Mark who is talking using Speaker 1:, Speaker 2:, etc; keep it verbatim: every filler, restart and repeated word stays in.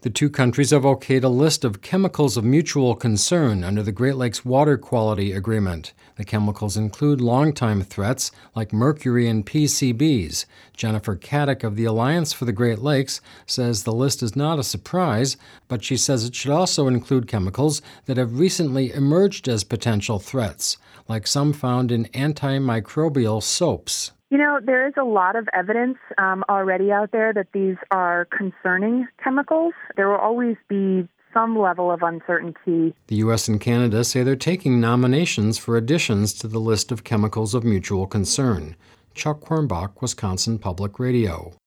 Speaker 1: The two countries have okayed a list of chemicals of mutual concern under the Great Lakes Water Quality Agreement. The chemicals include longtime threats like mercury and P C Bs. Jennifer Caddick of the Alliance for the Great Lakes says the list is not a surprise, but she says it should also include chemicals that have recently emerged as potential threats, like some found in antimicrobial soaps.
Speaker 2: You know, there is a lot of evidence um, already out there that these are concerning chemicals. There will always be some level of uncertainty.
Speaker 1: The U S and Canada say they're taking nominations for additions to the list of chemicals of mutual concern. Chuck Quirmbach, Wisconsin Public Radio.